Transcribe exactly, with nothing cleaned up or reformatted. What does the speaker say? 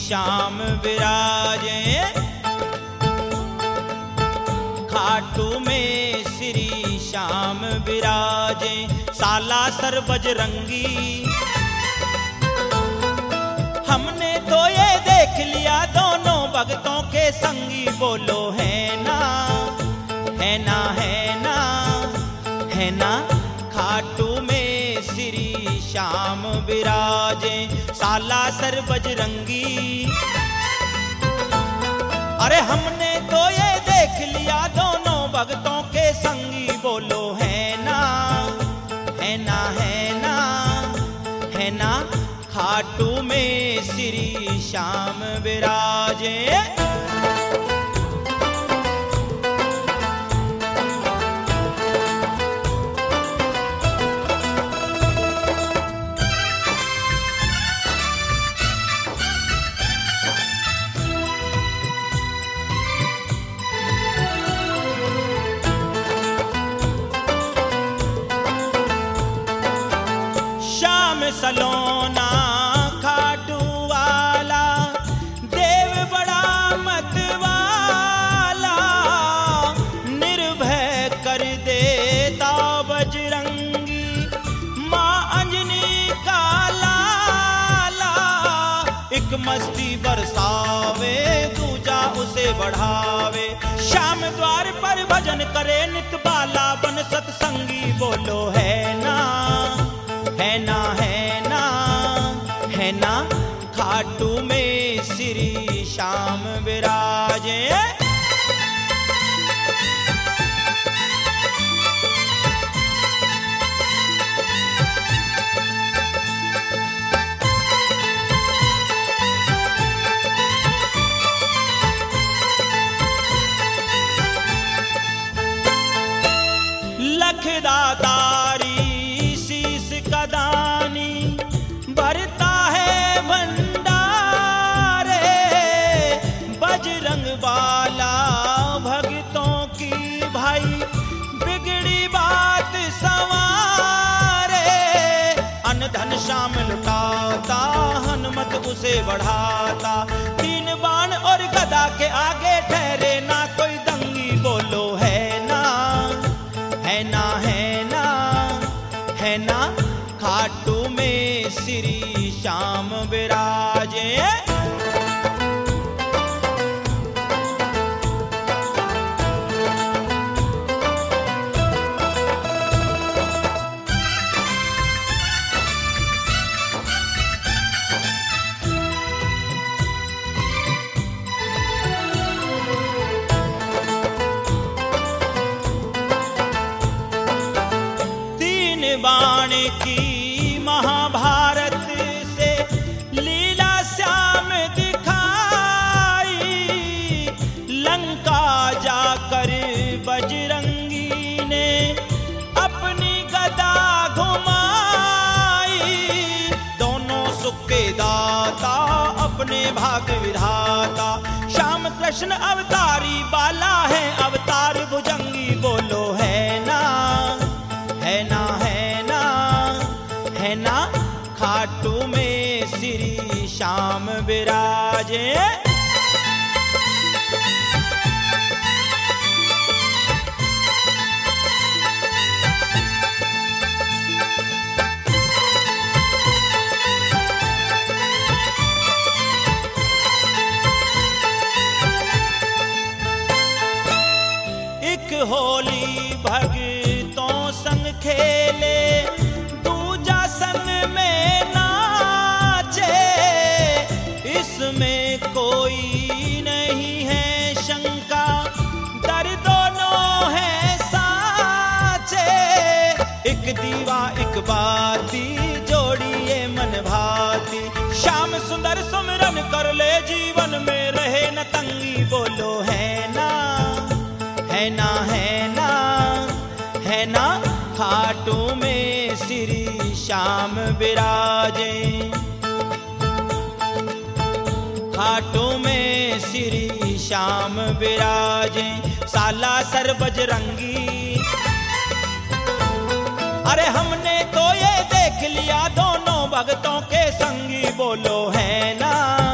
श्याम विराजे। खाटू में श्री श्याम विराजे, सालासर बजरंगी। हमने तो ये देख लिया दोनों भक्तों के संगी, बोलो है ना, है ना, है ना, है ना। खाटू में श्री श्याम विराजे, सालासर बजरंगी। अरे हमने तो ये देख लिया दोनों भक्तों के संगी, बोलो है ना, है ना, है ना, है ना। खाटू में श्री श्याम विराजे। सलोना खाटू वाला, देव बड़ा मत वाला, निर्भय कर देता बजरंगी, माँ अंजनी का लाला। एक मस्ती बरसावे, दूजा उसे बढ़ावे, श्याम द्वार पर भजन करे नित बाला बन सत्संगी, बोलो है ना, है ना, है ना, है ना। खाटू में श्री श्याम विराजे। लखदातारी शीश कदानी, भरता है भंडारे, बजरंग वाला भक्तों की भाई बिगड़ी बात संवारे। अन्न धन श्याम लुटाता, हनुमत उसे बढ़ाता, तीन बाण और गदा के आगे ठहरे ना कोई दंगी, बोलो है ना, है ना, है ना, है ना। खाटू में श्री श्याम विराजे। तीन बाण की महाभारत से लीला श्याम दिखाई, लंका जाकर बजरंगी ने अपनी गदा घुमाई। दोनों सुख के दाता, अपने भाग विधाता, श्याम कृष्ण अवतारी, बाला है अवतार भुजंगी, बोलो है ना, है ना, है ना, है ना। खाटू में श्री श्याम विराजे। एक होली भक्तों संग खेले, दूजा संग में नाचे, इसमें कोई नहीं है शंका, दर दोनों है साचे। एक दीवा एक बाती, जोड़िए मन भाती, श्याम सुंदर सुमिरन कर ले, जीवन में रहे न तंगी, बोलो है ना, है ना, है ना, है ना। खाटू में श्री श्याम विराजे। खाटू में श्री श्याम विराजे, सालासर बजरंगी। अरे हमने तो ये देख लिया दोनों भक्तों के संगी, बोलो है ना,